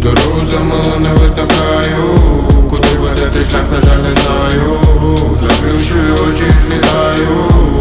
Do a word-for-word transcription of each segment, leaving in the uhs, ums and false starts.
Дорогу замало, не видно краю. Куди веде цей шлях, на жаль, не знаю. Заплющую очі і злітаю.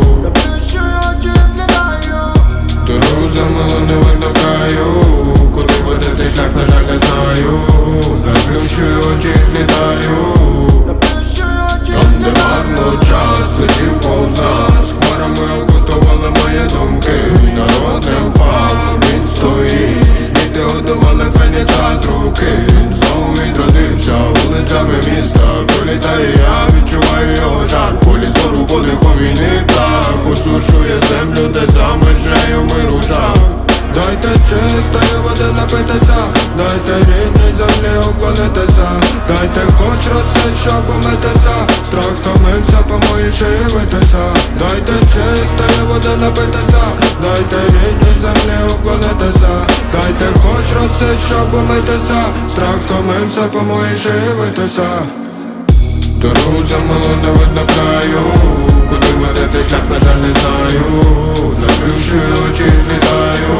Дорогу замало, не видно краю. Куди веде цей шлях, на жаль, не знаю. Заплющую очі і злітаю. Там, де марно час летів повз нас, хмарами окутували мої думки. Мій народ не впав, він стоїть. Діти годували фенікса з руки. Він знову відродився вулицями міста. Пролітає, я відчуваю його жар. В полі зору подихом війни птах осушує землю, де за межею миру жах. Дайте чистої води напитися, дайте рідній землі уклонитися. Дайте хоч роси, щоб умитися. Страх втомився по моїй шиї витися. Дайте чистої води напитися, дайте рідній землі уклонитися. Дайте хоч роси, щоб умитися. Страх втомився по моїй шиї витися. Дорогу замало, не видно краю. Куди веде цей шлях, на жаль, не знаю. Заплющую очі і злітаю.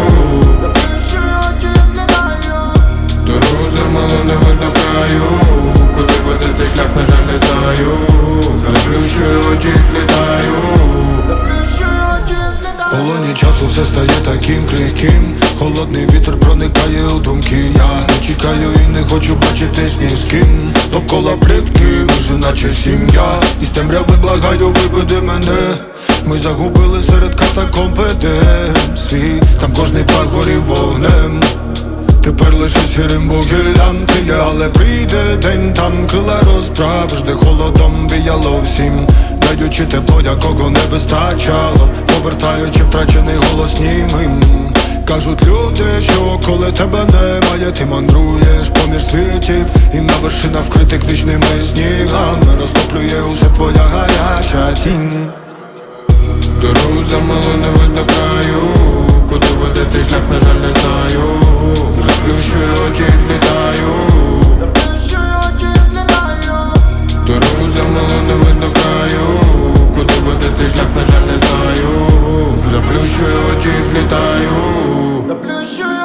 Дорогу замало, не видно краю. Куди веде цей шлях, на жаль, не знаю. Заплющую очі і злітаю. В полоні часу все стає таким крихким. Холодний вітер проникає у думки. Я не чекаю і не хочу бачитись ні з ким. Довкола плітки, ми ж наче сім'я. Із темряви благаю, виведи мене. Ми загубили серед катакомб Едем свій. Там кожний пах горів вогнем. Тепер лише сірим вугіллям тліє, але прийде день, там крила розправиш, де холодом віяло всім, даючи тепло, якого не вистачало, повертаючи втрачений голос німим. Кажуть люди, що коли тебе немає, ти мандруєш поміж світів, і на вершинах вкритих вічними снігами розтоплює усе твоя гаряча тінь. Дорогу замало, не видно краю. Куди веде цей шлях, на жаль, не знаю. Заплющую очі і злітаю. Дорогу замало, не видно краю. Куди веде цей шлях, на жаль, не знаю. Заплющую очі і злітаю.